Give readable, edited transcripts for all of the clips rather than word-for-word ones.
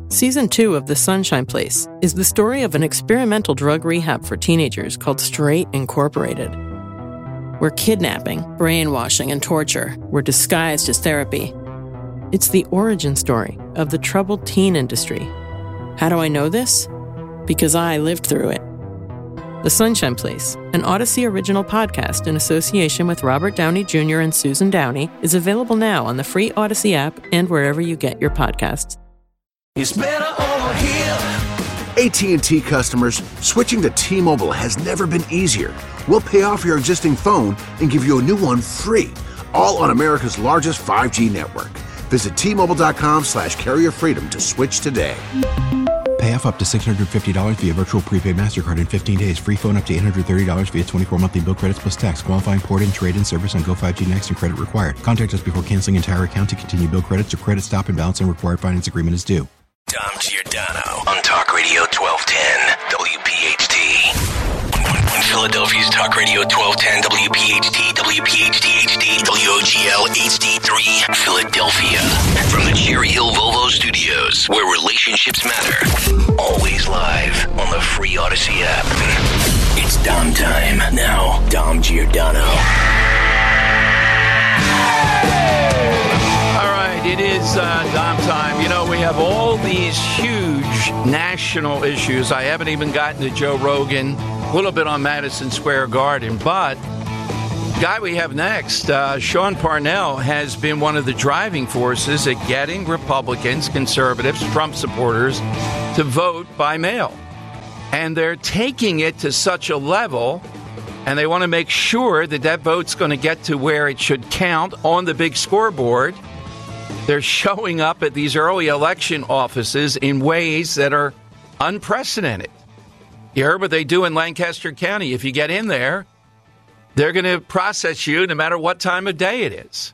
Season 2 of The Sunshine Place is the story of an experimental drug rehab for teenagers called Straight Incorporated, where kidnapping, brainwashing, and torture were disguised as therapy. It's the origin story of the troubled teen industry. How do I know this? Because I lived through it. The Sunshine Place, an Odyssey original podcast in association with Robert Downey Jr. and Susan Downey, is available now on the free Odyssey app and wherever you get your podcasts. It's better over here. AT&T customers, switching to T-Mobile has never been easier. We'll pay off your existing phone and give you a new one free, all on America's largest 5G network. Visit T-Mobile.com/carrierfreedom to switch today. Pay off up to $650 via virtual prepaid MasterCard in 15 days. Free phone up to $830 via 24 monthly bill credits plus tax. Qualifying port-in, trade-in service on Go 5G Next and credit required. Contact us before canceling entire account to continue bill credits or credit stop and balance and required finance agreement is due. Dom Giordano on Talk Radio 1210 WPHT. When Philadelphia's Talk Radio 1210 WPHT, WPHT HD, WOGL HD3, Philadelphia. From the Cherry Hill Volvo Studios, where relationships matter. Always live on the free Odyssey app. It's Dom time. Now, Dom Giordano. It is Dom time. You know, we have all these huge national issues. I haven't even gotten to Joe Rogan, a little bit on Madison Square Garden, but the guy we have next, Sean Parnell, has been one of the driving forces at getting Republicans, conservatives, Trump supporters to vote by mail. And they're taking it to such a level, and they want to make sure that that vote's going to get to where it should count on the big scoreboard. They're showing up at these early election offices in ways that are unprecedented. You heard what they do in Lancaster County. If you get in there, they're going to process you no matter what time of day it is.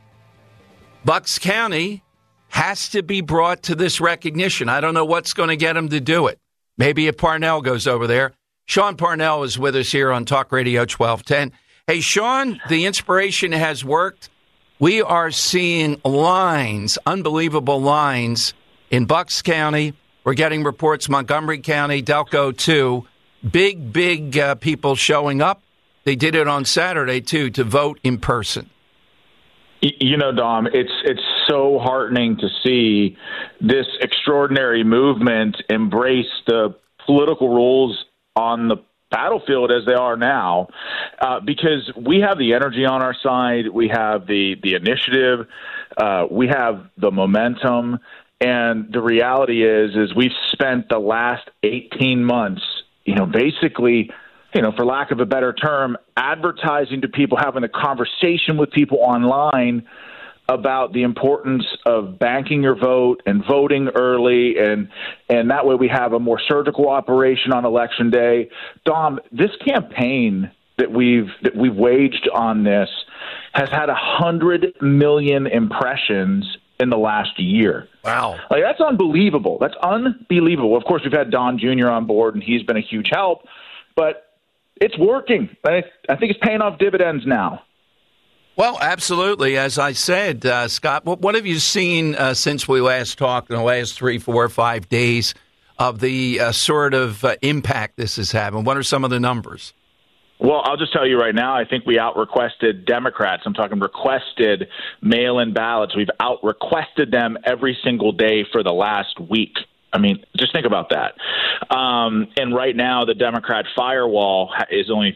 Bucks County has to be brought to this recognition. I don't know what's going to get them to do it. Maybe if Parnell goes over there. Sean Parnell is with us here on Talk Radio 1210. Hey, Sean, the inspiration has worked. We are seeing lines, unbelievable lines in Bucks County. We're getting reports Montgomery County, Delco too. Big people showing up. They did it on Saturday too to vote in person. You know, Dom, it's so heartening to see this extraordinary movement embrace the political rules on the battlefield as they are now, because we have the energy on our side, we have the initiative, we have the momentum, and the reality is we've spent the last 18 months, basically, for lack of a better term, advertising to people, having a conversation with people online about the importance of banking your vote and voting early, and that way we have a more surgical operation on Election Day. Dom, this campaign that we've waged on this has had 100 million impressions in the last year. Wow. That's unbelievable. That's unbelievable. Of course, we've had Don Jr. on board, and he's been a huge help, but it's working. I think it's paying off dividends now. Well, absolutely. As I said, Scott, what have you seen since we last talked in the last 3, 4, 5 days of the sort of impact this is having? What are some of the numbers? Well, I'll just tell you right now, I think we out-requested Democrats. I'm talking requested mail-in ballots. We've out-requested them every single day for the last week. I mean, just think about that. And right now, the Democrat firewall is only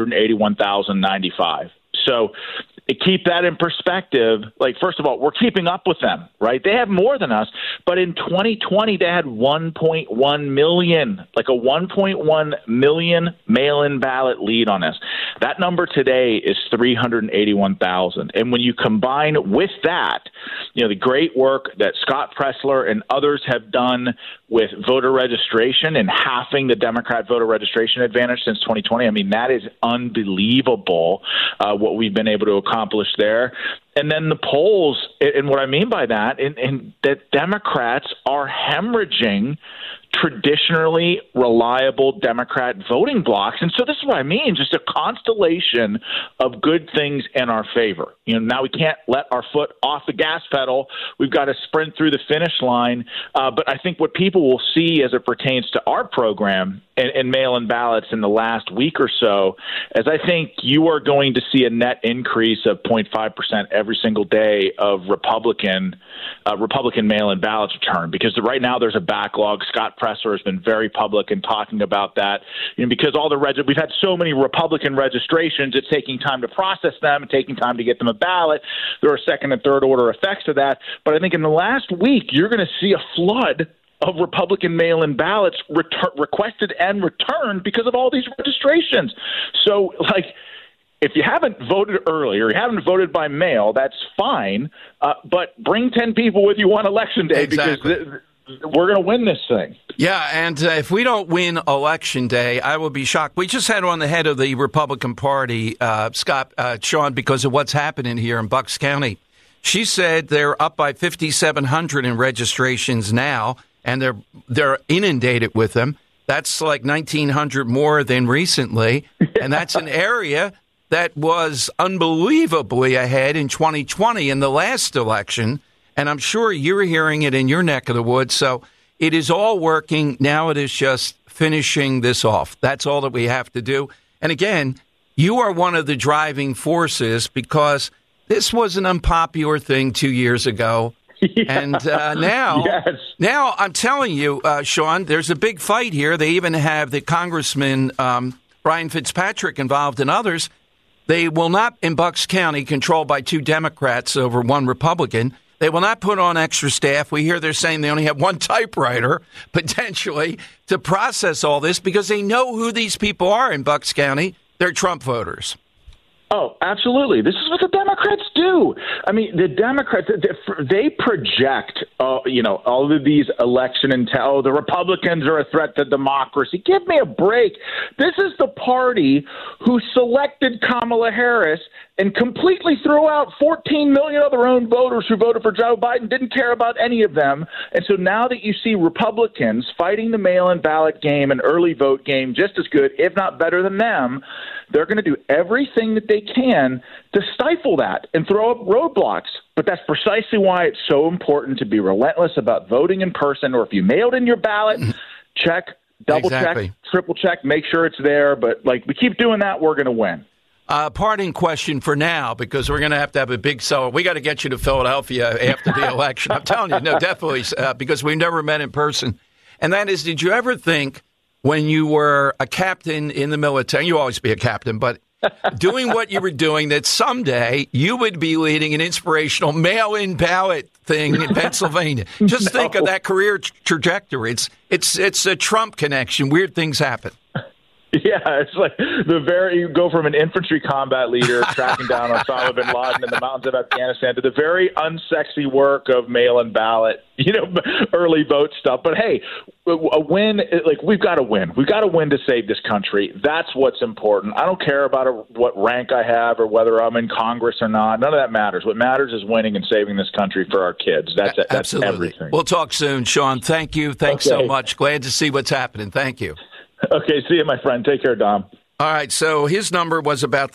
381,095. So to keep that in perspective, first of all, we're keeping up with them, right? They have more than us. But in 2020, they had 1.1 million, a 1.1 million mail-in ballot lead on us. That number today is 381,000. And when you combine with that, the great work that Scott Pressler and others have done with voter registration and halving the Democrat voter registration advantage since 2020, I mean, that is unbelievable what we've been able to accomplish there. And then the polls, and what I mean by that, and that Democrats are hemorrhaging traditionally reliable Democrat voting blocks. And so this is what I mean, just a constellation of good things in our favor. Now we can't let our foot off the gas pedal. We've got to sprint through the finish line. But I think what people will see as it pertains to our program and mail-in ballots in the last week or so is I think you are going to see a net increase of 0.5% every single day of Republican mail-in ballots return, because right now there's a backlog. Scott Presser has been very public in talking about that. Because we've had so many Republican registrations, it's taking time to process them and taking time to get them a ballot. There are second and third order effects to that. But I think in the last week, you're going to see a flood of Republican mail-in ballots requested and returned because of all these registrations. So, if you haven't voted early or you haven't voted by mail, that's fine. But bring 10 people with you on Election Day, exactly, because we're going to win this thing. Yeah, and if we don't win Election Day, I will be shocked. We just had on the head of the Republican Party, Sean, because of what's happening here in Bucks County. She said they're up by 5,700 in registrations now, and they're inundated with them. That's like 1,900 more than recently, and that's an area that was unbelievably ahead in 2020 in the last election, and I'm sure you're hearing it in your neck of the woods. So it is all working. Now it is just finishing this off. That's all that we have to do. And again, you are one of the driving forces, because this was an unpopular thing 2 years ago. Yeah. And now I'm telling you, Sean, there's a big fight here. They even have the Congressman Brian Fitzpatrick involved, and others. They will not, in Bucks County, controlled by 2 Democrats over 1 Republican, they will not put on extra staff. We hear they're saying they only have 1 typewriter, potentially, to process all this, because they know who these people are in Bucks County. They're Trump voters. Oh, absolutely. This is what the Democrats do. I mean, the Democrats, they project, all of these election intel. The Republicans are a threat to democracy. Give me a break. This is the party who selected Kamala Harris and completely threw out 14 million of their own voters who voted for Joe Biden, didn't care about any of them. And so now that you see Republicans fighting the mail-in ballot game and early vote game just as good, if not better than them, they're going to do everything that they can to stifle that and throw up roadblocks. But that's precisely why it's so important to be relentless about voting in person, or if you mailed in your ballot, check, double check, triple check, make sure it's there. But we keep doing that, we're going to win. Parting question for now, because we're going to have a big sell. We got to get you to Philadelphia after the election. I'm telling you, no, definitely, because we've never met in person. And that is, did you ever think when you were a captain in the military, you always be a captain, but doing what you were doing, that someday you would be leading an inspirational mail-in ballot thing in Pennsylvania? Just think of that career trajectory. It's a Trump connection. Weird things happen. Yeah, it's like you go from an infantry combat leader tracking down Osama bin Laden in the mountains of Afghanistan to the very unsexy work of mail-in ballot, early vote stuff. But hey, a win, we've got to win. We've got to win to save this country. That's what's important. I don't care about what rank I have or whether I'm in Congress or not. None of that matters. What matters is winning and saving this country for our kids. That's everything. We'll talk soon, Sean. Thank you. Thanks so much. Glad to see what's happening. Thank you. Okay, see you, my friend. Take care, Dom. All right, so his number was about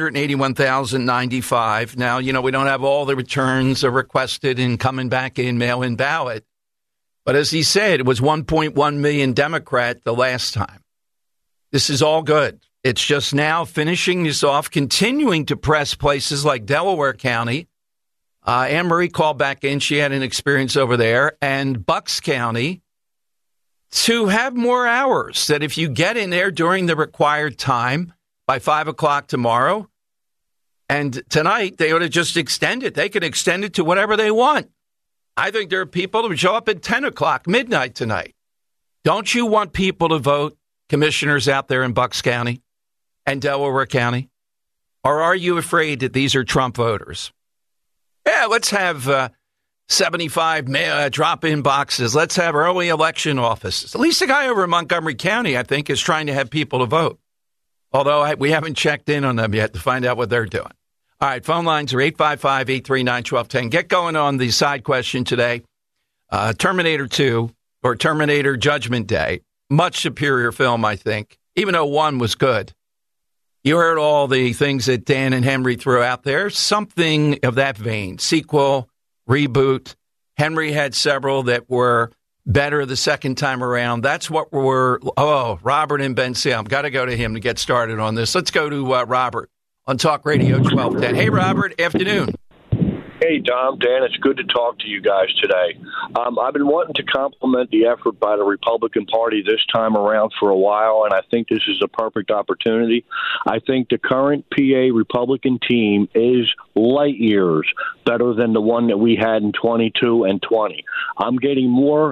381,095. Now, we don't have all the returns requested and coming back in mail-in ballot. But as he said, it was 1.1 million Democrat the last time. This is all good. It's just now finishing this off, continuing to press places like Delaware County. Anne Marie called back in. She had an experience over there. And Bucks County, to have more hours, that if you get in there during the required time by 5 o'clock tomorrow and tonight, they ought to just extend it. They can extend it to whatever they want. I think there are people who show up at 10 o'clock, midnight tonight. Don't you want people to vote, commissioners out there in Bucks County and Delaware County? Or are you afraid that these are Trump voters? Yeah, let's have 75 drop-in boxes. Let's have early election offices. At least the guy over in Montgomery County, I think, is trying to have people to vote. Although we haven't checked in on them yet to find out what they're doing. All right, phone lines are 855-839-1210. Get going on the side question today. Terminator 2 or Terminator Judgment Day. Much superior film, I think, even though 1 was good. You heard all the things that Dan and Henry threw out there. Something of that vein. Sequel, reboot. Henry had several that were better the second time around. That's what Robert and Ben Salem. Got to go to him to get started on this. Let's go to Robert on Talk Radio 1210. Hey, Robert, afternoon. Hey, Dom, Dan, it's good to talk to you guys today. I've been wanting to compliment the effort by the Republican Party this time around for a while, and I think this is a perfect opportunity. I think the current PA Republican team is light years better than the one that we had in 22 and 20. I'm getting more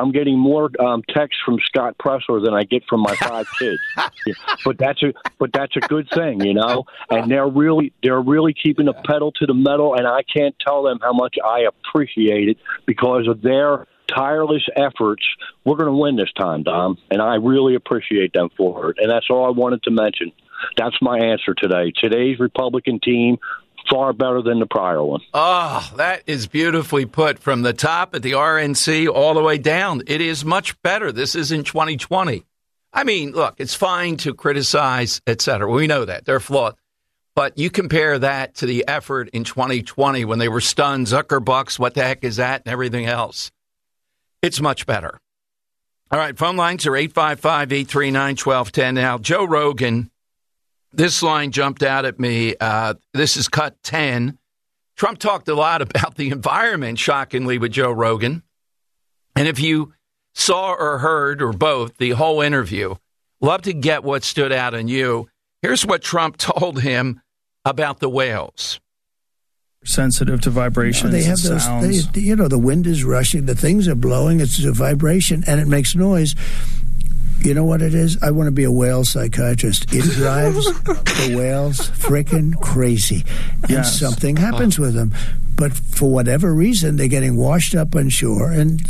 texts from Scott Presler than I get from my 5 kids. But that's a good thing, you know. And they're really keeping the pedal to the metal, and I can't tell them how much I appreciate it because of their tireless efforts. We're going to win this time, Dom, and I really appreciate them for it. And that's all I wanted to mention. That's my answer today. Today's Republican team, far better than the prior one. Oh, that is beautifully put. From the top at the RNC all the way down. It is much better. This isn't 2020. I mean, look, it's fine to criticize, et cetera. We know that. They're flawed. But you compare that to the effort in 2020 when they were stunned, Zuckerbucks, what the heck is that, and everything else. It's much better. All right, phone lines are 855-839-1210. Now, Joe Rogan, this line jumped out at me. This is cut 10. Trump talked a lot about the environment, shockingly, with Joe Rogan. And if you saw or heard, or both, the whole interview, love to get what stood out on you. Here's what Trump told him about the whales. Sensitive to vibrations. They have those, sounds. The wind is rushing, the things are blowing, it's a vibration, and it makes noise. You know what it is? I want to be a whale psychiatrist. It drives the whales frickin' crazy. And something happens with them. But for whatever reason, they're getting washed up on shore, and,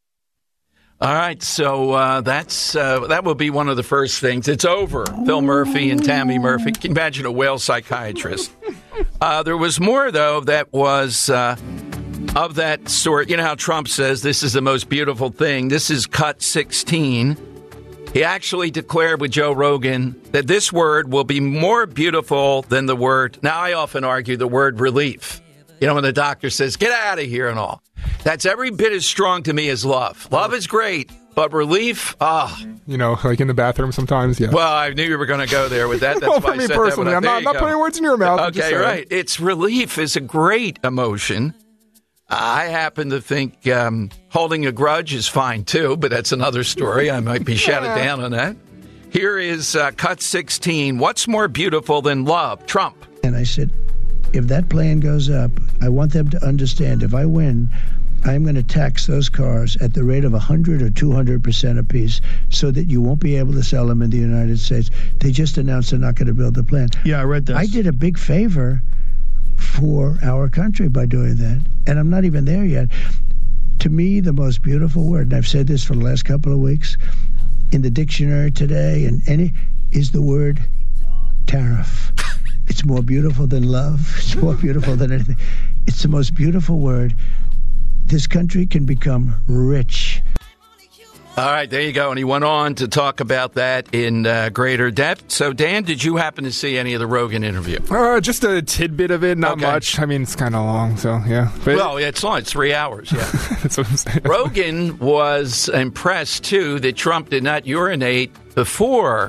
All right, so that will be one of the first things. It's over. Phil Murphy and Tammy Murphy. Can you imagine a whale psychiatrist? There was more, though, that was of that sort. You know how Trump says this is the most beautiful thing. This is cut 16. He actually declared with Joe Rogan that this word will be more beautiful than the word. Now, I often argue the word relief. When the doctor says, get out of here and all. That's every bit as strong to me as love. Love is great, but relief, like in the bathroom sometimes, yeah. Well, I knew you were going to go there with that. That's for me personally, I'm not putting words in your mouth. Okay, right. It's relief is a great emotion. I happen to think holding a grudge is fine, too, but that's another story. I might be shouted down on that. Here is cut 16. What's more beautiful than love? Trump. And I said, if that plane goes up, I want them to understand if I win, I'm going to tax those cars at the rate of 100 or 200% apiece so that you won't be able to sell them in the United States. They just announced they're not going to build the plant. Yeah, I read this. I did a big favor for our country by doing that, and I'm not even there yet. To me, the most beautiful word, and I've said this for the last couple of weeks, in the dictionary today, is the word tariff. It's more beautiful than love. It's more beautiful than anything. It's the most beautiful word. This country can become rich. All right, there you go. And he went on to talk about that in greater depth. So, Dan, did you happen to see any of the Rogan interview? Just a tidbit of it, not much. I mean, it's kind of long, so yeah. But it's long. It's 3 hours, yeah. That's what I'm saying. Rogan was impressed, too, that Trump did not urinate before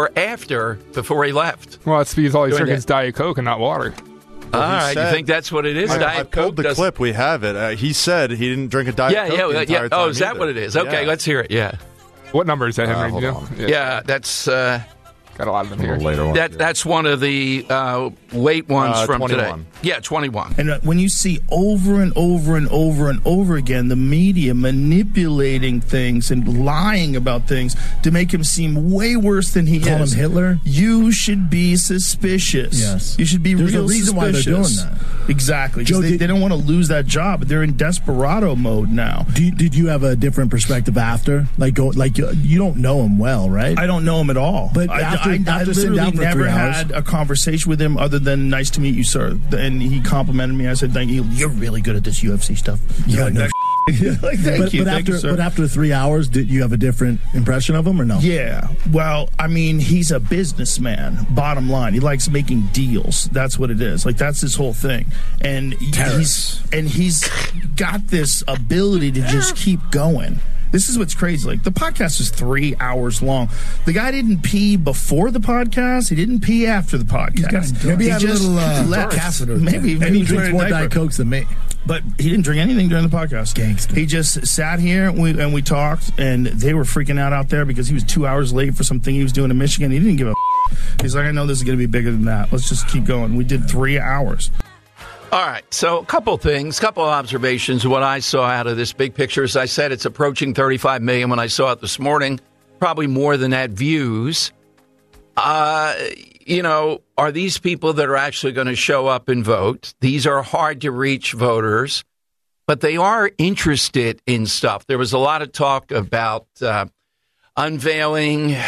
he left. Well, it's because all he's drinking is Diet Coke and not water. All right, you think that's what it is? I pulled the clip. We have it. He said he didn't drink a Diet Coke the entire time. Oh, is that what it is? Okay, let's hear it. Yeah. What number is that, Henry? Hold on. Yeah, that's... got a lot of them here. Later on. That's one of the late ones from 21. today. Yeah, 21. And when you see over and over and over and over again the media manipulating things and lying about things to make him seem way worse than he is. Call him Hitler? You should be suspicious. Yes. You should be There's real a reason suspicious. why they're doing that. Exactly. Joe, They don't want to lose that job. They're in desperado mode now. Did you have a different perspective after? You don't know him well, right? I don't know him at all. But after I literally never had a conversation with him other than "nice to meet you, sir," and he complimented me. I said, "Thank you. You're really good at this UFC stuff." Yeah, no. Like, thank you. But after 3 hours, did you have a different impression of him or no? Yeah. Well, I mean, he's a businessman. Bottom line, he likes making deals. That's what it is. Like, that's his whole thing. And he's got this ability to just keep going. This is what's crazy. Like, the podcast is 3 hours long. The guy didn't pee before the podcast. He didn't pee after the podcast. Maybe he had a little catheter. Maybe he drinks more Diet Cokes than me. But he didn't drink anything during the podcast. Gangster. He just sat here and we talked, and they were freaking out there because he was 2 hours late for something he was doing in Michigan. He didn't give a He's like, I know this is going to be bigger than that. Let's just keep going. We did 3 hours. All right, so a couple things, couple of observations of what I saw out of this big picture. As I said, it's approaching 35 million when I saw it this morning, probably more than that views. Are these people that are actually going to show up and vote? These are hard-to-reach voters, but they are interested in stuff. There was a lot of talk about unveiling,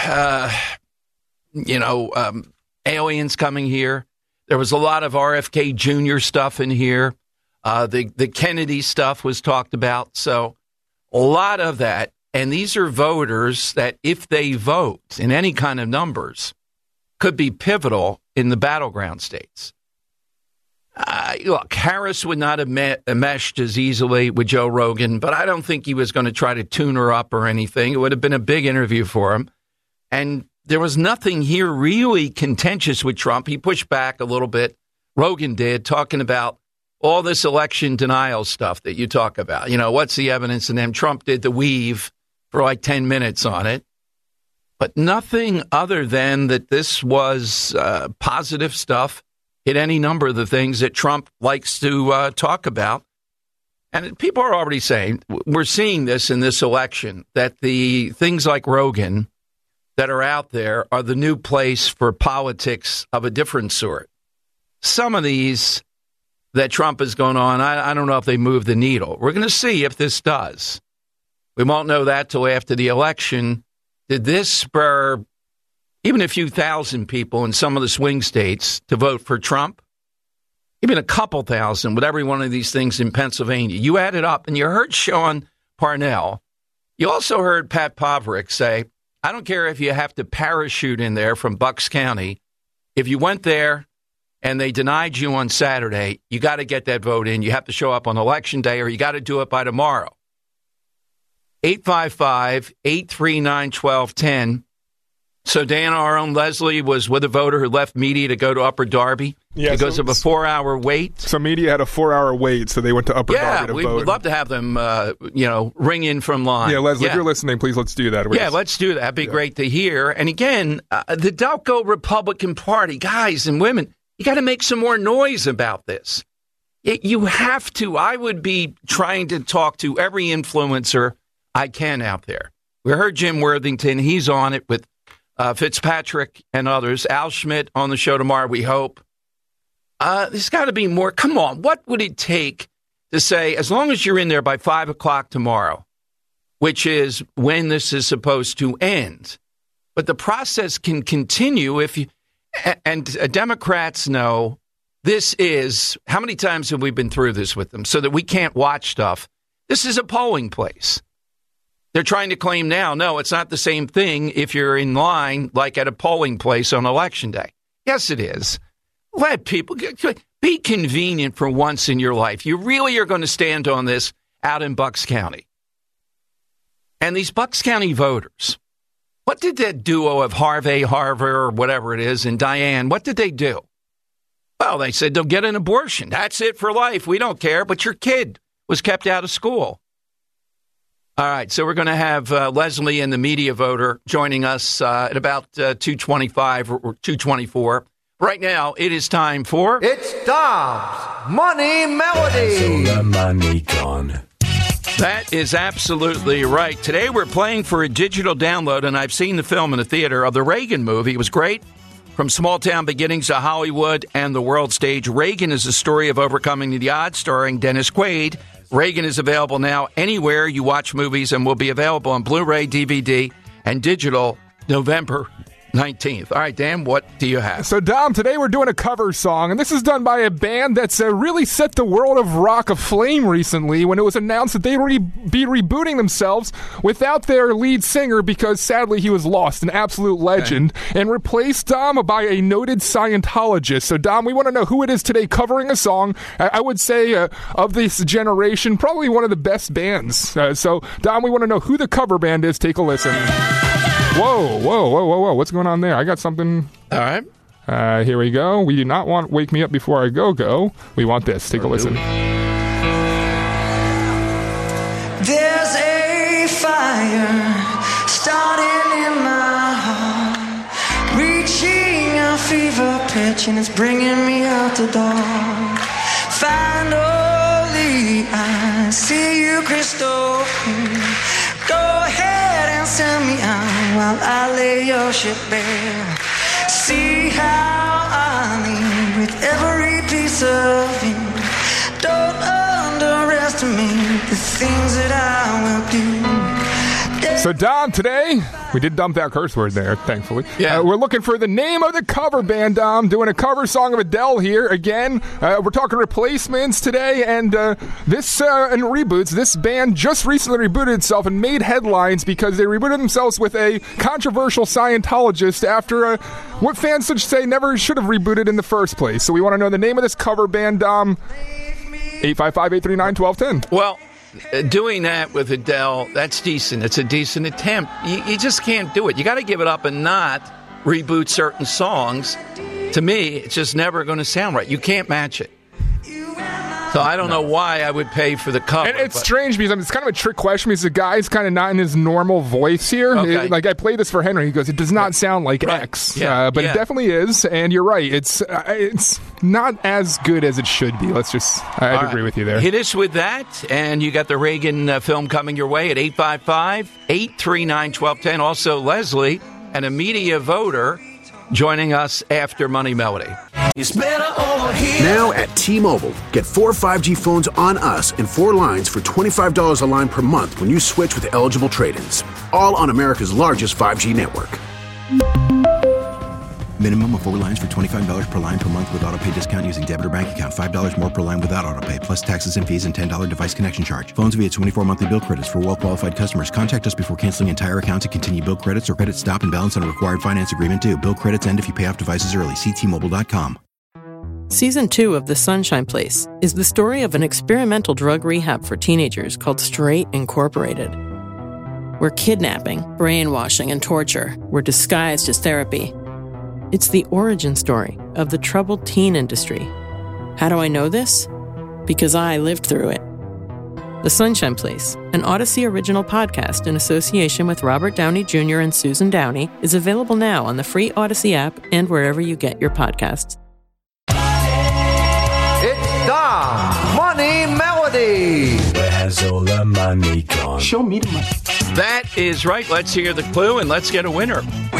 aliens coming here. There was a lot of RFK Jr. stuff in here. The Kennedy stuff was talked about. So a lot of that. And these are voters that, if they vote in any kind of numbers, could be pivotal in the battleground states. Look, Harris would not have meshed as easily with Joe Rogan, but I don't think he was going to try to tune her up or anything. It would have been a big interview for him. And there was nothing here really contentious with Trump. He pushed back a little bit. Rogan did, talking about all this election denial stuff that you talk about. What's the evidence? And then Trump did the weave for like 10 minutes on it. But nothing other than that this was positive stuff, hit any number of the things that Trump likes to talk about. And people are already saying, we're seeing this in this election, that the things like Rogan that are out there are the new place for politics of a different sort. Some of these that Trump is going on, I don't know if they move the needle. We're going to see if this does. We won't know that till after the election. Did this spur even a few thousand people in some of the swing states to vote for Trump? Even a couple thousand with every one of these things in Pennsylvania. You add it up, and you heard Sean Parnell. You also heard Pat Poverick say, I don't care if you have to parachute in there from Bucks County. If you went there and they denied you on Saturday, you got to get that vote in. You have to show up on Election Day, or you got to do it by tomorrow. 855-839-1210. So, Dan, our own Leslie was with a voter who left media to go to Upper Darby because of a 4-hour wait. So media had a 4-hour wait, so they went to Upper Darby to vote. Yeah, we'd love to have them, ring in from line. Yeah, Leslie, if you're listening, please let's do that. Let's do that. That'd be great to hear. And again, the Delco Republican Party, guys and women, you got to make some more noise about this. You have to. I would be trying to talk to every influencer I can out there. We heard Jim Worthington. He's on it with Fitzpatrick and others. Al Schmidt on the show tomorrow, we hope. There's got to be more. Come on. What would it take to say, as long as you're in there by 5 o'clock tomorrow, which is when this is supposed to end, but the process can continue if you, and Democrats know this is, how many times have we been through this with them so that we can't watch stuff? This is a polling place. They're trying to claim now, no, it's not the same thing if you're in line like at a polling place on Election Day. Yes, it is. Let people be convenient for once in your life. You really are going to stand on this out in Bucks County. And these Bucks County voters, what did that duo of Harvey, or whatever it is, and Diane, what did they do? Well, they said they'll get an abortion. That's it for life. We don't care. But your kid was kept out of school. All right, so we're going to have Leslie and the media voter joining us at about 2:25 or 2:24. Right now, it is time for... It's Dom's Money Melody. So the money gone. That is absolutely right. Today we're playing for a digital download, and I've seen the film in the theater of the Reagan movie. It was great. From small-town beginnings to Hollywood and the world stage, Reagan is a story of overcoming the odds, starring Dennis Quaid. Reagan is available now anywhere you watch movies and will be available on Blu-ray, DVD, and digital November 19th. All right, Dan, what do you have? So, Dom, today we're doing a cover song, and this is done by a band that's really set the world of rock aflame recently when it was announced that they would be rebooting themselves without their lead singer because, sadly, he was lost, an absolute legend, and replaced, Dom, by a noted Scientologist. So, Dom, we want to know who it is today covering a song. I would say, of this generation, probably one of the best bands. So, Dom, we want to know who the cover band is. Take a listen. Whoa. What's going on there? I got something. All right. Here we go. We do not want Wake Me Up Before I Go. We want this. Take a listen. There's a fire starting in my heart, reaching a fever pitch, and it's bringing me out the door. Finally, I see you crystal clear. Go ahead and send me out while I lay your ship bare. See how I lean with every piece of you. Don't underestimate the things that I will do. So, Dom, today, we did dump that curse word there, thankfully. Yeah. We're looking for the name of the cover band, Dom, doing a cover song of Adele here. Again, we're talking replacements today, and and reboots. This band just recently rebooted itself and made headlines because they rebooted themselves with a controversial Scientologist after what fans should say never should have rebooted in the first place. So we want to know the name of this cover band, Dom. 855-839-1210. Well, doing that with Adele, that's decent. It's a decent attempt. You just can't do it. You got to give it up and not reboot certain songs. To me, it's just never going to sound right. You can't match it. So I don't know why I would pay for the cover. And it's strange because it's kind of a trick question because the guy's kind of not in his normal voice here. Okay. Like, I played this for Henry. He goes, it does not sound like X. But it definitely is. And you're right. It's not as good as it should be. I'd agree with you there. Hit us with that. And you got the Reagan film coming your way at 855-839-1210. Also, Leslie, and a media voter, joining us after Money Melody. Now at T-Mobile, get 4 5G phones on us and 4 lines for $25 a line per month when you switch with eligible trade-ins. All on America's largest 5G network. Minimum of 4 lines for $25 per line per month with autopay discount using debit or bank account. $5 more per line without autopay, plus taxes and fees and $10 device connection charge. Phones via 24 monthly bill credits for well-qualified customers. Contact us before canceling entire account to continue bill credits or credit stop and balance on a required finance agreement due. Bill credits end if you pay off devices early. See T-Mobile.com. Season 2 of The Sunshine Place is the story of an experimental drug rehab for teenagers called Straight Incorporated, where kidnapping, brainwashing, and torture were disguised as therapy. It's the origin story of the troubled teen industry. How do I know this? Because I lived through it. The Sunshine Place, an Odyssey original podcast in association with Robert Downey Jr. and Susan Downey, is available now on the free Odyssey app and wherever you get your podcasts. It's Dom Money Melody. Where's all the money gone? Show me the money. That is right. Let's hear the clue and let's get a winner.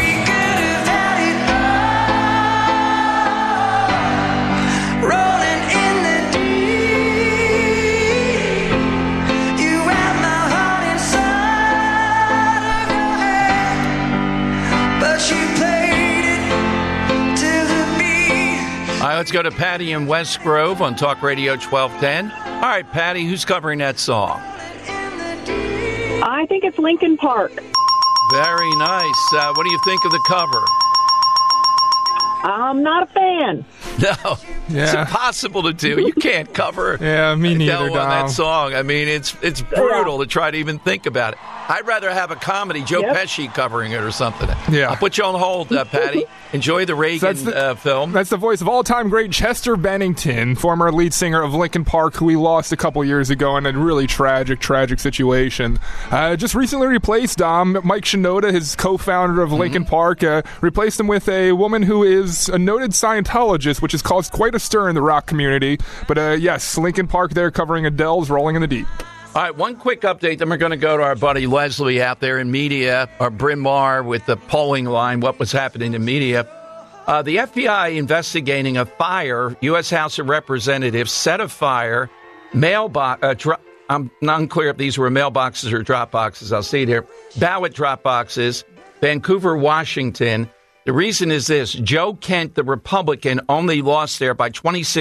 All right, let's go to Patty in West Grove on Talk Radio 1210. All right, Patty, who's covering that song? I think it's Linkin Park. Very nice. What do you think of the cover? I'm not a fan. No, it's impossible to do. You can't cover me neither, Adele on that song. I mean, it's brutal to try to even think about it. I'd rather have a comedy, Joe Pesci covering it or something. Yeah. I'll put you on hold, Patty. Enjoy the Reagan film. That's the voice of all-time great Chester Bennington, former lead singer of Linkin Park, who we lost a couple years ago in a really tragic situation. Just recently replaced Mike Shinoda, his co-founder of Linkin Park, replaced him with a woman who is a noted Scientologist, which has caused quite a stir in the rock community. But yes, Linkin Park there covering Adele's Rolling in the Deep. All right, one quick update, then we're going to go to our buddy Leslie out there in media, or Bryn Mawr with the polling line, what was happening in media. The FBI investigating a fire, U.S. House of Representatives set afire mailbox. I'm not unclear if these were mailboxes or drop boxes. I'll see it here. Ballot drop boxes, Vancouver, Washington. The reason is this. Joe Kent, the Republican, only lost there by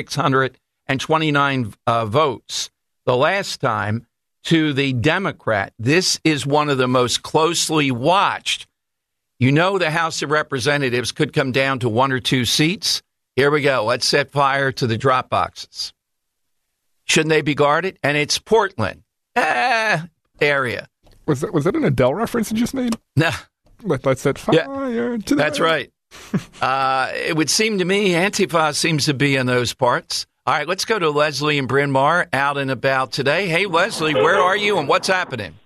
2,629 votes the last time to the Democrat. This is one of the most closely watched. You know the House of Representatives could come down to 1 or 2 seats. Here we go. Let's set fire to the drop boxes. Shouldn't they be guarded? And it's Portland area. Was that an Adele reference you just made? No. Let's set fire to That's right. It would seem to me Antifa seems to be in those parts. All right, let's go to Leslie and Bryn Mawr out and about today. Hey, Leslie, where are you and what's happening?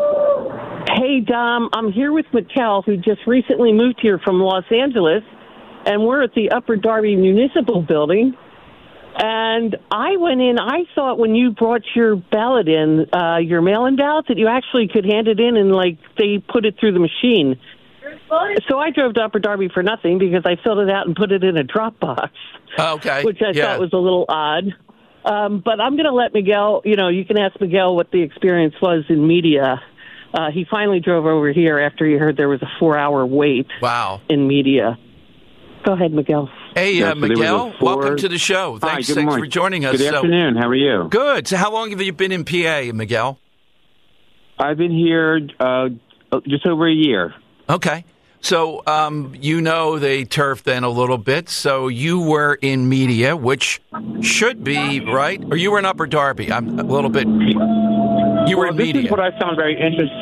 Hey, Dom, I'm here with Mikkel, who just recently moved here from Los Angeles, and we're at the Upper Darby Municipal Building. And I went in, I thought when you brought your ballot in, your mail-in ballot, that you actually could hand it in and, they put it through the machine. So I drove to Upper Darby for nothing because I filled it out and put it in a drop box. Okay. Which I thought was a little odd. But I'm going to let Miguel, you can ask Miguel what the experience was in media. He finally drove over here after he heard there was a 4-hour wait. Wow. In media. Go ahead, Miguel. Hey, Miguel, welcome to the show. Thanks for joining us. Good afternoon. How are you? Good. So how long have you been in PA, Miguel? I've been here just over a year. Okay. So they turfed then a little bit. So you were in media, which should be, right? Or you were in Upper Darby. I'm a little bit... You were in media. This is what I found very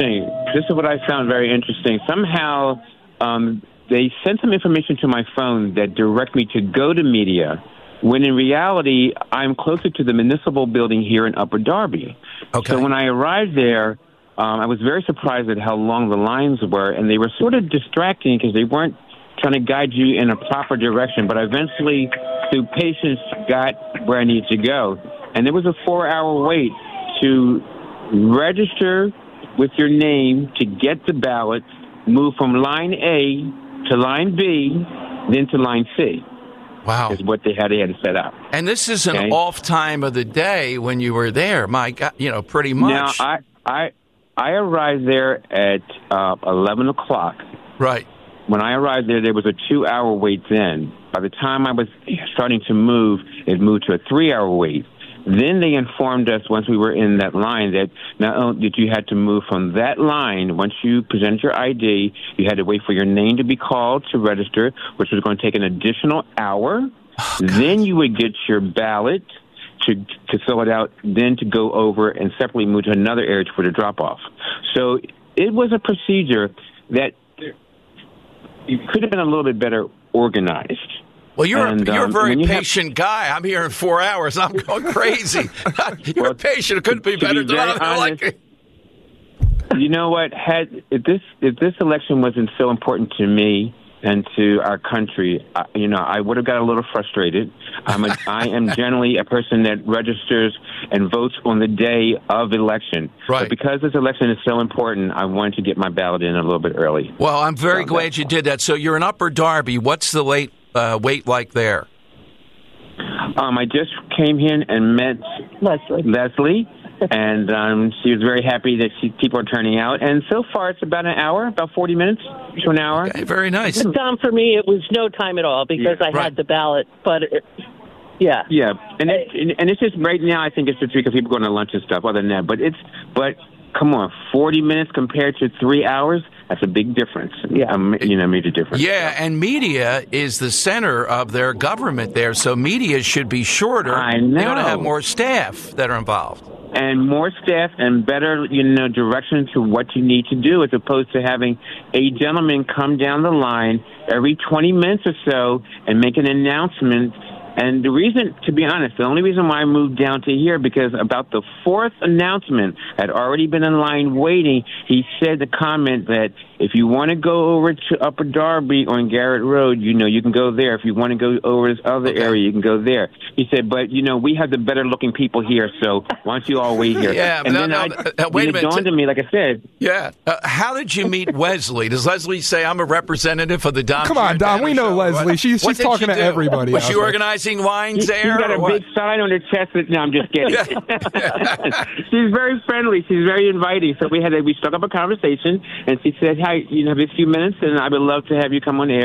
interesting. Somehow... they sent some information to my phone that direct me to go to media, when in reality, I'm closer to the municipal building here in Upper Darby. Okay. So when I arrived there, I was very surprised at how long the lines were, and they were sort of distracting because they weren't trying to guide you in a proper direction. But eventually, through patience, got where I needed to go. And there was a 4-hour wait to register with your name to get the ballot, move from line A to line B, then to line C. Wow. Is what they had set up. And this is an off time of the day when you were there. My God, pretty much. Now, I arrived there at 11 o'clock. Right. When I arrived there was a 2-hour wait then. By the time I was starting to move, it moved to a 3-hour wait. Then they informed us once we were in that line that not only did you had to move from that line, once you presented your ID, you had to wait for your name to be called to register, which was going to take an additional hour. Then you would get your ballot to fill it out, then to go over and separately move to another area for the drop-off. So it was a procedure that it could have been a little bit better organized. Well, you're a very patient guy. I'm here in 4 hours. I'm going crazy. You're patient. It couldn't be better than I like. You know what? If this election wasn't so important to me and to our country, I would have got a little frustrated. I am generally a person that registers and votes on the day of election. Right. But because this election is so important, I wanted to get my ballot in a little bit early. Well, I'm very glad you did that. So you're in Upper Darby. What's the wait like there? I just came in and met Leslie, and she was very happy that people are turning out. And so far, it's about an hour, about 40 minutes to an hour. Okay, very nice. Dom, for me, it was no time at all because I had the ballot. But yeah, and it's just right now. I think it's just because people are going to lunch and stuff. Other than that, but come on, 40 minutes compared to 3 hours. That's a big difference. Yeah, major difference. Yeah, and media is the center of their government there, so media should be shorter. I know. They ought to have more staff that are involved. And more staff and better, direction to what you need to do, as opposed to having a gentleman come down the line every 20 minutes or so and make an announcement. And the reason, to be honest, the only reason why I moved down to here, because about the fourth announcement had already been in line waiting. He said the comment that if you want to go over to Upper Darby on Garrett Road, you can go there. If you want to go over this other area, you can go there. He said, but, we have the better looking people here, so why don't you all wait here? Yeah, and wait a minute. It dawned on me, like I said. Yeah. How did you meet Leslie? Does Leslie say, I'm a representative of the Dom? Come on, Dom. We know Leslie. She's talking to everybody. Was she organizing lines there? She's got a big sign on her chest. No, I'm just kidding. She's very friendly. She's very inviting. So we struck up a conversation, and she said, "Hi, have a few minutes, and I would love to have you come on air."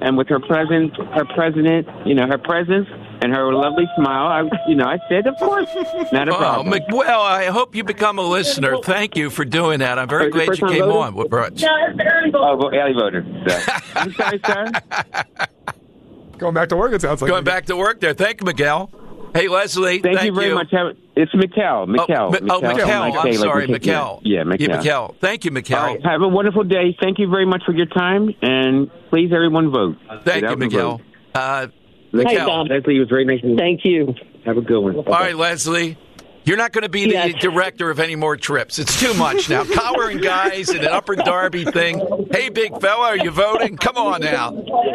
and with her presence, her presence, and her lovely smile, I said, of course, not a problem. Well, I hope you become a listener. Thank you for doing that. I'm very glad you came on. Early voter. So. I'm sorry, sir. Going back to work, it sounds like. Going back to work there. Thank you, Miguel. Hey, Leslie. Thank you very much. It's Mikkel. Mikkel. I'm sorry, Mikkel. Yeah, Mikkel. Thank you, Mikkel. All right, have a wonderful day. Thank you very much for your time, and please, everyone, vote. Thank you, Miguel. Mikkel. Leslie, it was very nice. Thank you. Have a good one. All right, Leslie. You're not going to be the director of any more trips. It's too much now. Collaring guys and an Upper Darby thing. Hey, big fella, are you voting? Come on now.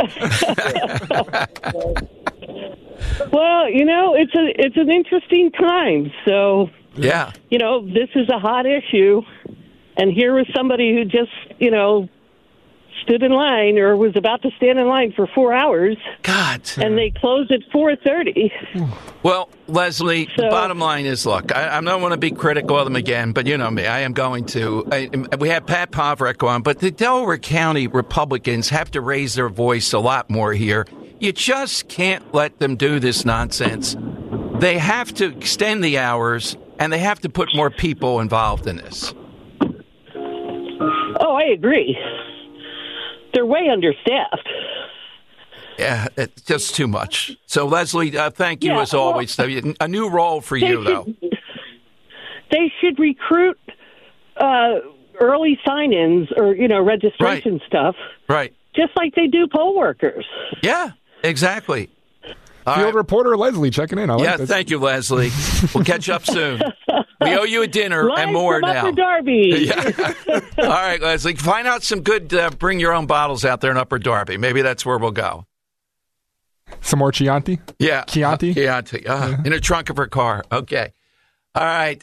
Well, it's an interesting time. So, yeah, this is a hot issue, and here was somebody who just, stood in line or was about to stand in line for 4 hours. God. And they closed at 4:30. Well, Leslie, the bottom line is, look, I don't want to be critical of them again, but you know me, I am going to. We have Pat Povrek on, but the Delaware County Republicans have to raise their voice a lot more here. You just can't let them do this nonsense. They have to extend the hours, and they have to put more people involved in this. Oh, I agree. They're way understaffed. Yeah, it's just too much. So, Leslie, thank you as always. A new role for you, though. They should recruit early sign-ins or, registration stuff. Right. Just like they do poll workers. Yeah, exactly. Field reporter Leslie checking in. I like this. Thank you, Leslie. We'll catch up soon. We owe you a dinner and more from now. Upper Darby. Yeah. All right, Leslie. Find out some good bring your own bottles out there in Upper Darby. Maybe that's where we'll go. Some more Chianti? Yeah. Chianti? Chianti. In the trunk of her car. Okay. All right.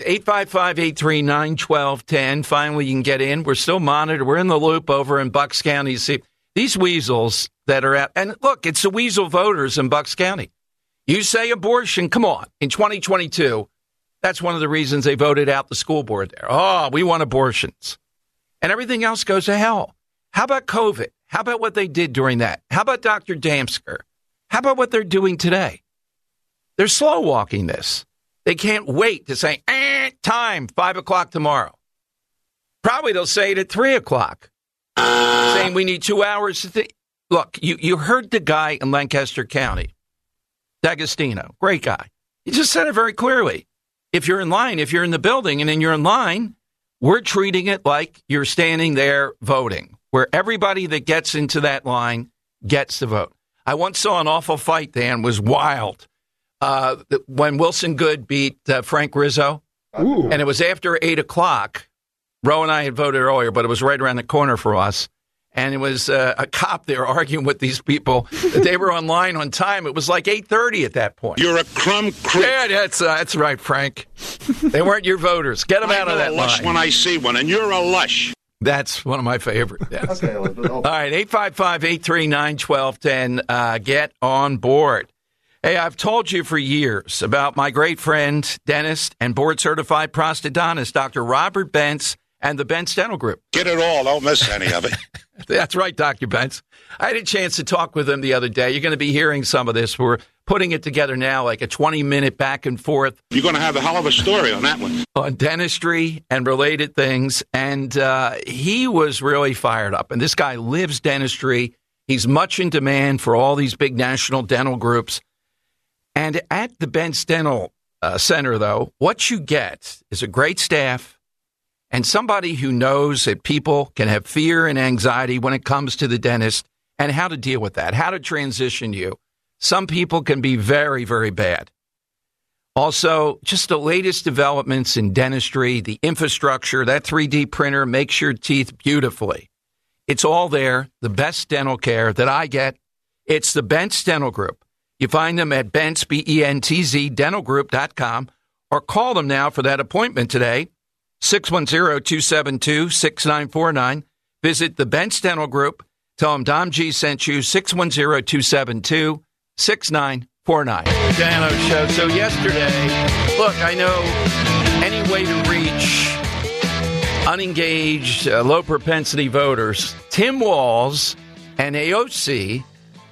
855-839-1210. Finally, you can get in. We're still monitored. We're in the loop over in Bucks County. See, these weasels that are out. And look, it's the weasel voters in Bucks County. You say abortion. Come on. In 2022, that's one of the reasons they voted out the school board there. Oh, we want abortions. And everything else goes to hell. How about COVID? How about what they did during that? How about Dr. Damsker? How about what they're doing today? They're slow walking this. They can't wait to say, time, 5 o'clock tomorrow. Probably they'll say it at 3 o'clock, saying we need 2 hours to think. Look, you heard the guy in Lancaster County, D'Agostino, great guy. He just said it very clearly. If you're in line, if you're in the building and then you're in line, we're treating it like you're standing there voting, where everybody that gets into that line gets to vote. I once saw an awful fight, Dan, was wild. When Wilson Good beat Frank Rizzo, and it was after 8 o'clock. Roe and I had voted earlier, but it was right around the corner for us. And it was a cop there arguing with these people that they were online on time. It was like 8:30 at that point. You're a crumb creep. Yeah, that's right, Frank. They weren't your voters. Get them out of that line. I'm a lush when I see one, and you're a lush. That's one of my favorites. Yes. Okay, all right, 855-839-1210. Get on board. Hey, I've told you for years about my great friend, dentist, and board-certified prosthodontist, Dr. Robert Bentz, and the Bentz Dental Group. Get it all. Don't miss any of it. That's right, Dr. Bentz. I had a chance to talk with him the other day. You're going to be hearing some of this. We're putting it together now, like a 20-minute back and forth. You're going to have a hell of a story on that one. On dentistry and related things. And he was really fired up. And this guy lives dentistry. He's much in demand for all these big national dental groups. And at the Bentz Dental Center, though, what you get is a great staff and somebody who knows that people can have fear and anxiety when it comes to the dentist and how to deal with that, how to transition you. Some people can be very, very bad. Also, just the latest developments in dentistry, the infrastructure, that 3D printer makes your teeth beautifully. It's all there, the best dental care that I get. It's the Bentz Dental Group. You find them at Bentz, B-E-N-T-Z, dentalgroup.com, or call them now for that appointment today, 610-272-6949. Visit the Bentz Dental Group. Tell them Dom G sent you, 610-272-6949. Dano Show. So yesterday, look, I know any way to reach unengaged, low-propensity voters, Tim Walz and AOC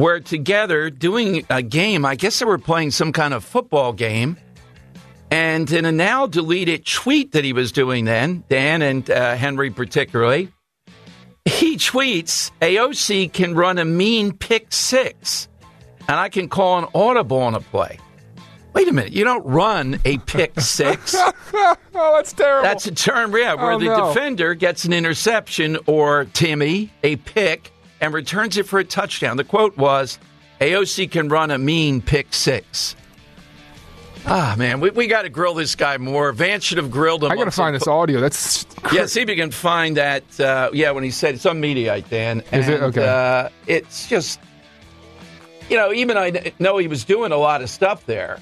were together doing a game. I guess they were playing some kind of football game. And in a now deleted tweet that he was doing then, Dan and Henry particularly, he tweets, AOC can run a mean pick six, and I can call an audible on a play. Wait a minute. You don't run a pick six. Oh, that's terrible. That's a term, where the defender gets an interception or, Timmy, a pick, and returns it for a touchdown. The quote was, AOC can run a mean pick six. Ah, man, we got to grill this guy more. Vance should have grilled him. I got to find this audio. That's yeah. See if you can find that. When he said it's on Mediaite, Dan. Is it okay? It's just, even I know he was doing a lot of stuff there.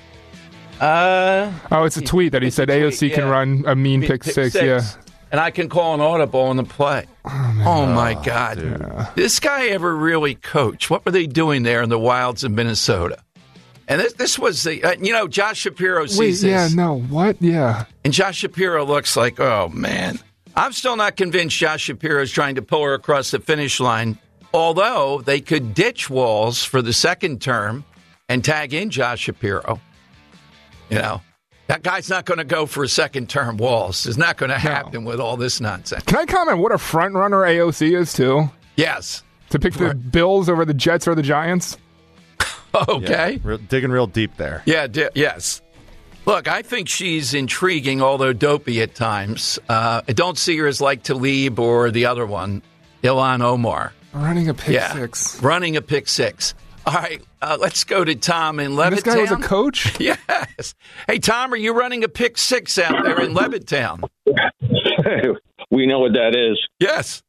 It's a tweet that he said AOC can run a mean pick six. Yeah, and I can call an audible on the play. Oh my God, yeah. This guy ever really coach? What were they doing there in the wilds of Minnesota? And this was the, Josh Shapiro sees this. Yeah, no, what? Yeah. And Josh Shapiro looks like, oh, man. I'm still not convinced Josh Shapiro is trying to pull her across the finish line, although they could ditch Walz for the second term and tag in Josh Shapiro. That guy's not going to go for a second term. Walz is not going to happen with all this nonsense. Can I comment what a front runner AOC is, too? Yes. To pick the Bills over the Jets or the Giants? Okay. Yeah, digging real deep there. Yeah, yes. Look, I think she's intriguing, although dopey at times. I don't see her as like Talib or the other one, Ilhan Omar. Running a pick six. Running a pick six. All right, let's go to Tom in Levittown. This guy was a coach? Yes. Hey, Tom, are you running a pick six out there in Levittown? We know what that is. Yes.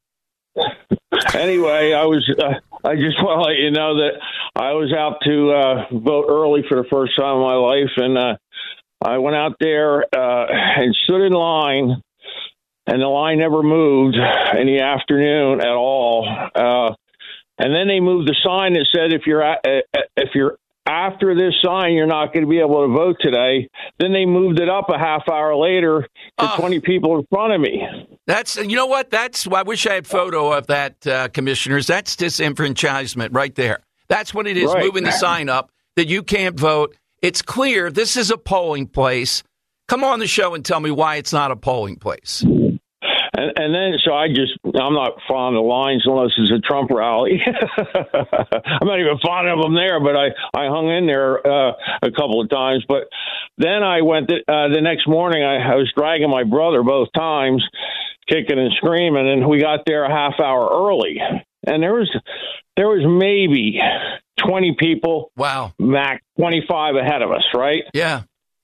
Anyway, I just want to let you know that I was out to vote early for the first time in my life, and I went out there and stood in line, and the line never moved in the afternoon at all. And then they moved the sign that said, if you're after this sign, you're not going to be able to vote today. Then they moved it up a half hour later to 20 people in front of me. That's, I wish I had photo of that, commissioners. That's disenfranchisement right there. That's what it is, right. Moving the sign up that you can't vote. It's clear this is a polling place. Come on the show and tell me why it's not a polling place. And then, so I'm not fond of lines unless it's a Trump rally. I'm not even fond of them there, but I hung in there a couple of times. But then I went the next morning, I was dragging my brother both times, kicking and screaming, and we got there a half hour early. And there was maybe 20 people, wow, max 25 ahead of us, right? Yeah.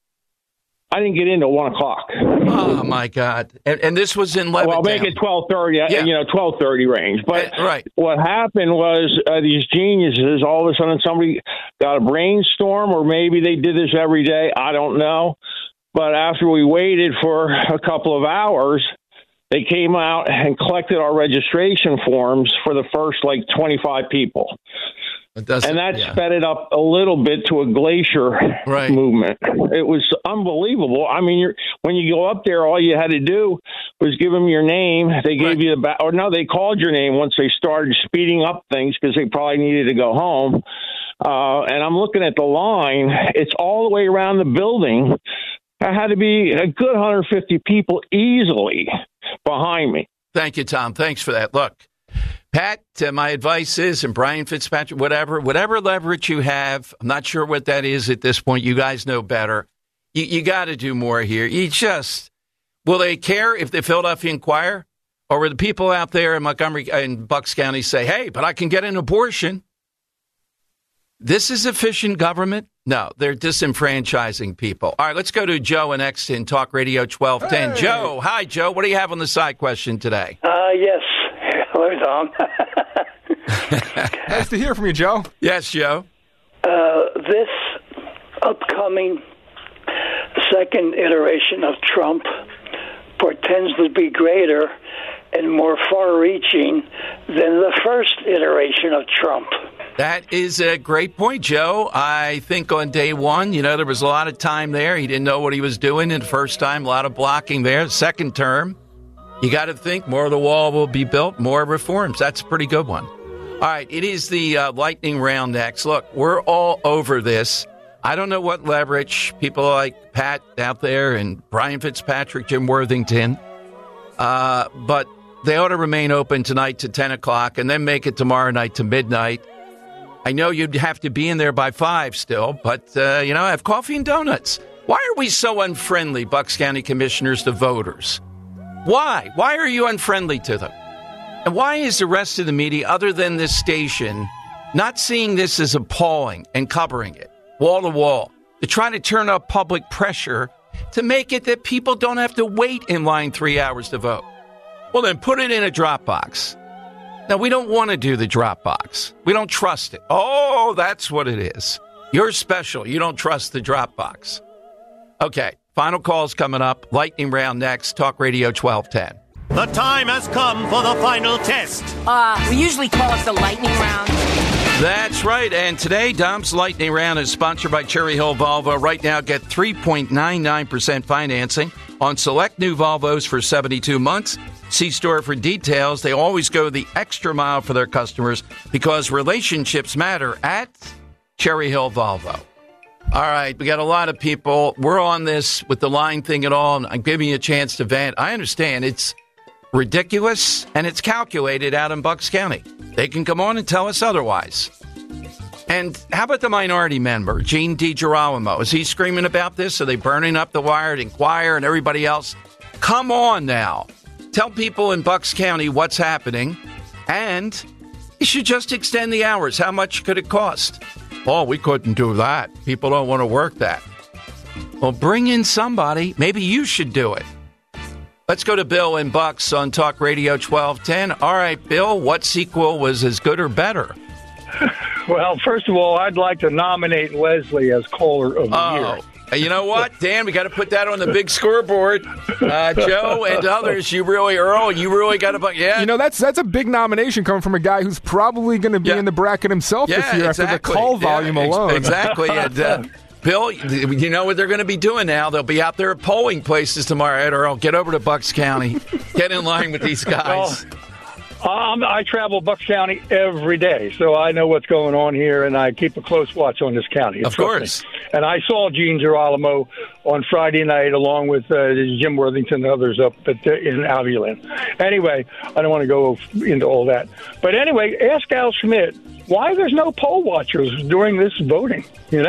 I didn't get in till 1 o'clock. Oh my God! And this was in Levittown. Well, make it 12:30. Yeah. 12:30 range. But right. What happened was these geniuses. All of a sudden, somebody got a brainstorm, or maybe they did this every day. I don't know. But after we waited for a couple of hours, they came out and collected our registration forms for the first 25 people. And that sped it up a little bit to a glacier movement. It was unbelievable. I mean, when you go up there, all you had to do was give them your name. They gave you they called your name once they started speeding up things because they probably needed to go home. And I'm looking at the line. It's all the way around the building. There had to be a good 150 people easily behind me. Thank you, Tom. Thanks for that. Look. Pat, my advice is, and Brian Fitzpatrick, whatever leverage you have, I'm not sure what that is at this point. You guys know better. You got to do more here. Will they care if the Philadelphia Inquirer or will the people out there in Montgomery and Bucks County say, hey, but I can get an abortion? This is efficient government? No, they're disenfranchising people. All right, let's go to Joe in Exton, Talk Radio 1210. Hey. Joe, hi, Joe. What do you have on the side question today? Yes. Hello, Tom. Nice to hear from you, Joe. Yes, Joe. This upcoming second iteration of Trump portends to be greater and more far-reaching than the first iteration of Trump. That is a great point, Joe. I think on day one, there was a lot of time there. He didn't know what he was doing in the first time, a lot of blocking there. Second term. You got to think more of the wall will be built, more reforms. That's a pretty good one. All right, it is the lightning round next. Look, we're all over this. I don't know what leverage people like Pat out there and Brian Fitzpatrick, Jim Worthington, but they ought to remain open tonight to 10 o'clock and then make it tomorrow night to midnight. I know you'd have to be in there by 5 still, but, have coffee and donuts. Why are we so unfriendly, Bucks County commissioners, to voters? Why? Why are you unfriendly to them? And why is the rest of the media, other than this station, not seeing this as appalling and covering it wall to wall to try to turn up public pressure to make it that people don't have to wait in line 3 hours to vote? Well, then put it in a drop box. Now, we don't want to do the drop box. We don't trust it. Oh, that's what it is. You're special. You don't trust the drop box. Okay, final call's coming up. Lightning round next. Talk Radio 1210. The time has come for the final test. We usually call it the lightning round. That's right. And today, Dom's Lightning Round is sponsored by Cherry Hill Volvo. Right now, get 3.99% financing on select new Volvos for 72 months. See store for details. They always go the extra mile for their customers because relationships matter at Cherry Hill Volvo. All right, we got a lot of people. We're on this with the line thing and all, and I'm giving you a chance to vent. I understand it's ridiculous, and it's calculated out in Bucks County. They can come on and tell us otherwise. And how about the minority member, Gene DiGirolamo? Is he screaming about this? Are they burning up the Wire and Inquirer and everybody else? Come on now. Tell people in Bucks County what's happening, and you should just extend the hours. How much could it cost? Oh, we couldn't do that. People don't want to work that. Well, bring in somebody. Maybe you should do it. Let's go to Bill in Bucks on Talk Radio 1210. All right, Bill, what sequel was as good or better? Well, first of all, I'd like to nominate Leslie as Caller of the Year. You know what, Dan? We got to put that on the big scoreboard. Joe and others, Earl, you really got to. Yeah, that's a big nomination coming from a guy who's probably going to be in the bracket himself this year after the call volume alone. Exactly. And, Bill, you know what they're going to be doing now? They'll be out there at polling places tomorrow. Ed Earl, get over to Bucks County. Get in line with these guys. I travel Bucks County every day, so I know what's going on here, and I keep a close watch on this county. Of course. And I saw Gene Girolamo on Friday night along with Jim Worthington and others up in Aviland. Anyway, I don't want to go into all that. But anyway, ask Al Schmidt why there's no poll watchers during this voting,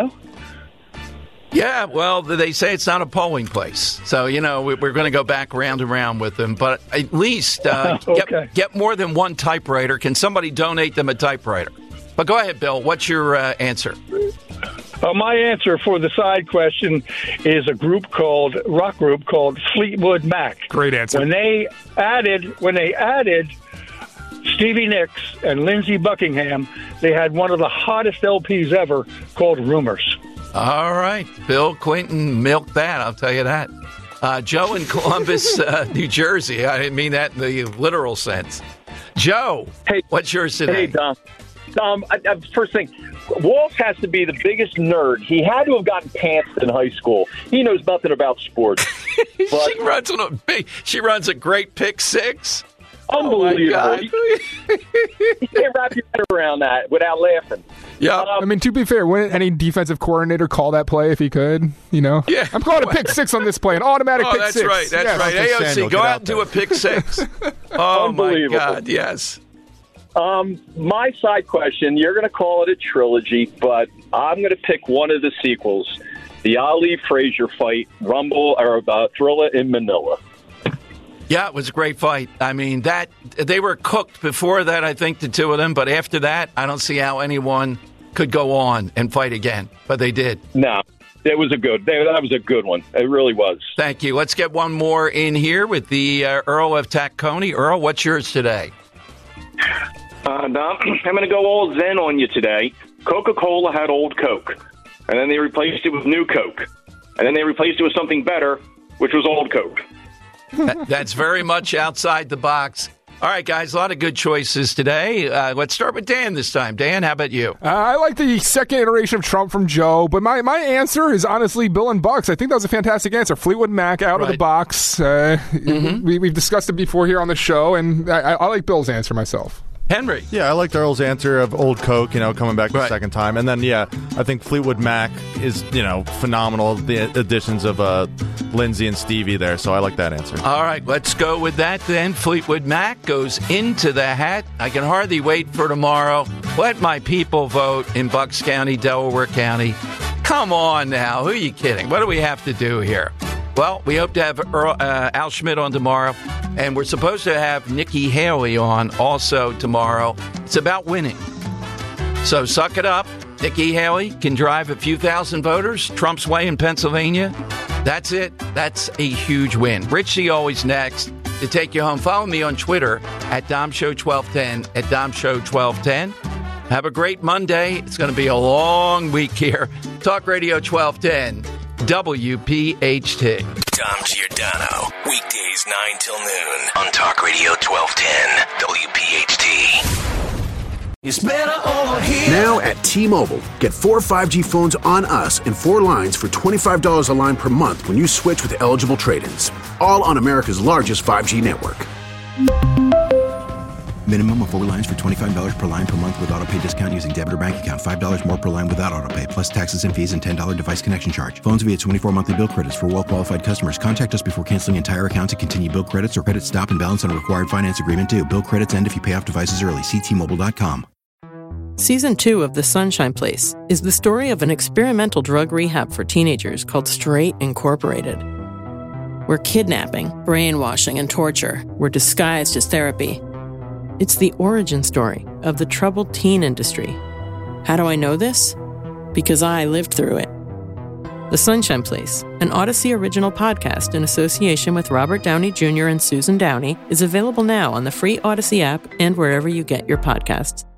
Yeah, well, they say it's not a polling place. So, we're going to go back round and round with them. But at least get more than one typewriter. Can somebody donate them a typewriter? But go ahead, Bill. What's your answer? My answer for the side question is a rock group called Fleetwood Mac. Great answer. When they added Stevie Nicks and Lindsey Buckingham, they had one of the hottest LPs ever called Rumors. All right. Bill Clinton milked that, I'll tell you that. Joe in Columbus, New Jersey. I didn't mean that in the literal sense. Joe, what's yours today? Hey, Dom. First thing, Walsh has to be the biggest nerd. He had to have gotten pantsed in high school. He knows nothing about sports. But she runs a great pick six. Unbelievable. Oh you can't wrap your head around that without laughing. Yeah. To be fair, wouldn't any defensive coordinator call that play if he could? Yeah. I'm calling a pick six on this play, an automatic pick six. That's right. AOC, go out and do a pick six. Oh, my God, yes. My side question, you're going to call it a trilogy, but I'm going to pick one of the sequels, the Ali Frazier fight, Thrilla in Manila. Yeah, it was a great fight. I mean, they were cooked before that, I think, the two of them. But after that, I don't see how anyone could go on and fight again. But they did. No, that was a good one. It really was. Thank you. Let's get one more in here with the Earl of Tacony. Earl, what's yours today? Dom, I'm going to go all zen on you today. Coca-Cola had old Coke, and then they replaced it with new Coke, and then they replaced it with something better, which was old Coke. That's very much outside the box. All right, guys, a lot of good choices today. Let's start with Dan this time. Dan, how about you? I like the second iteration of Trump from Joe, but my answer is honestly Bill and Bucks. I think that was a fantastic answer. Fleetwood Mac out of the box. We've discussed it before here on the show, and I like Bill's answer myself. Henry. Yeah, I liked Earl's answer of Old Coke, coming back the second time. And then, I think Fleetwood Mac is, phenomenal. The additions of Lindsay and Stevie there, so I like that answer. All right, let's go with that then. Fleetwood Mac goes into the hat. I can hardly wait for tomorrow. Let my people vote in Bucks County, Delaware County. Come on now. Who are you kidding? What do we have to do here? Well, we hope to have Al Schmidt on tomorrow, and we're supposed to have Nikki Haley on also tomorrow. It's about winning. So suck it up. Nikki Haley can drive a few thousand voters Trump's way in Pennsylvania. That's it. That's a huge win. Richie always next to take you home. Follow me on Twitter at DomShow1210, at DomShow1210. Have a great Monday. It's going to be a long week here. Talk Radio 1210. WPHT. Dom Giordano. Weekdays 9 till noon on Talk Radio 1210 WPHT. It's better over here. Now at T-Mobile, get 4 5G phones on us and 4 lines for $25 a line per month when you switch with eligible trade-ins. All on America's largest 5G network. Minimum of 4 lines for $25 per line per month with autopay discount using debit or bank account. $5 more per line without autopay, plus taxes and fees and $10 device connection charge. Phones via 24 monthly bill credits for well-qualified customers. Contact us before canceling entire account to continue bill credits or credit stop and balance on a required finance agreement due. Bill credits end if you pay off devices early. See T-Mobile.com. Season 2 of The Sunshine Place is the story of an experimental drug rehab for teenagers called Straight Incorporated, where kidnapping, brainwashing, and torture were disguised as therapy. It's the origin story of the troubled teen industry. How do I know this? Because I lived through it. The Sunshine Place, an Odyssey original podcast in association with Robert Downey Jr. and Susan Downey, is available now on the free Odyssey app and wherever you get your podcasts.